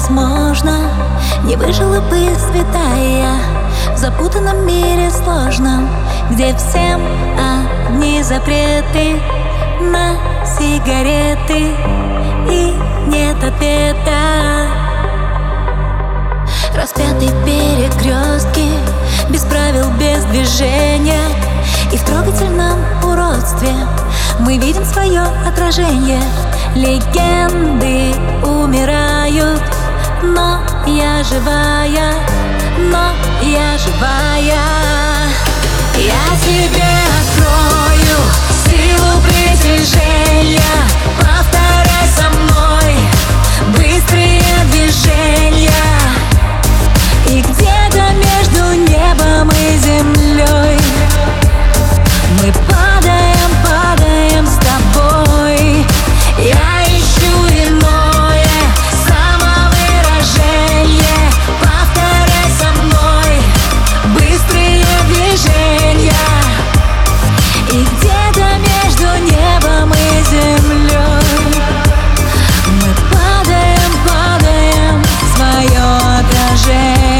возможно, не выжила бы святая в запутанном мире сложном, где всем одни запреты на сигареты и нет ответа. Распятый в перекрестке, без правил, без движения, и в трогательном уродстве мы видим свое отражение. Легенды умирают, но я живая, но я живая. Я тебе открою силу притяжения. Повторяй со мной быстрые движения. И где-то между небом и землей мы падаем, падаем с тобой. Я ищу иное самовыражение. Повторяй со мной быстрые движения. И где-то между небом и землей мы падаем, падаем в свое отражение.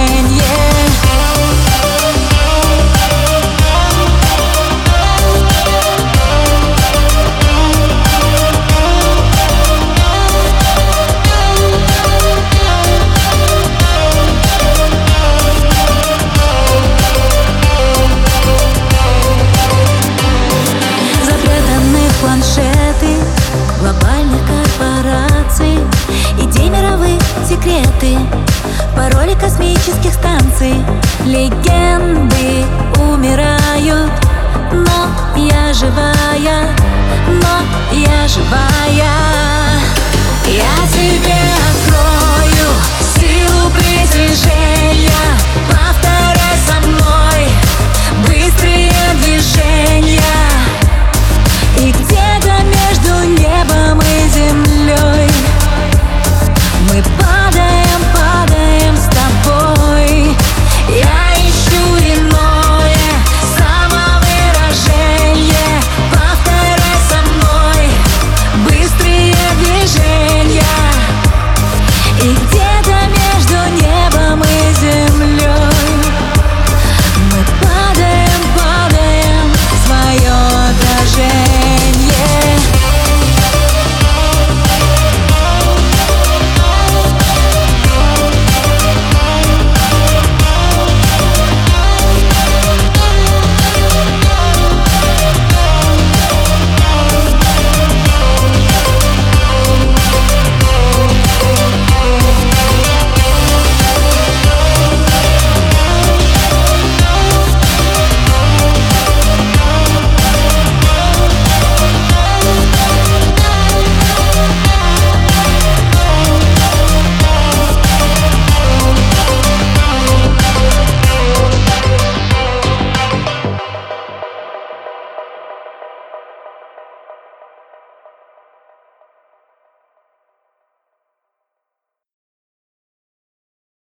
Планшеты глобальных корпораций, идей мировых секреты, пароли космических станций. Легенды умирают, но я живая, но я живая. Я тебе